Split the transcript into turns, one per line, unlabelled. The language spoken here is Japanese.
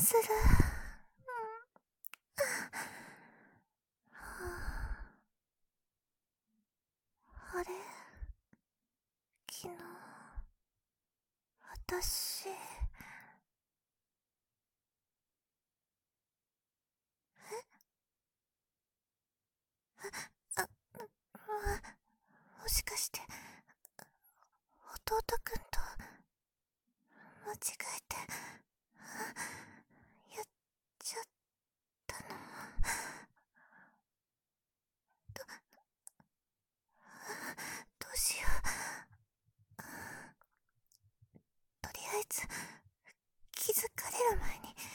する。あれ、昨日、私、あ、もしかして、弟くんと、間違えて、やっちゃったの。どうしよう。とりあえず、気づかれる前に、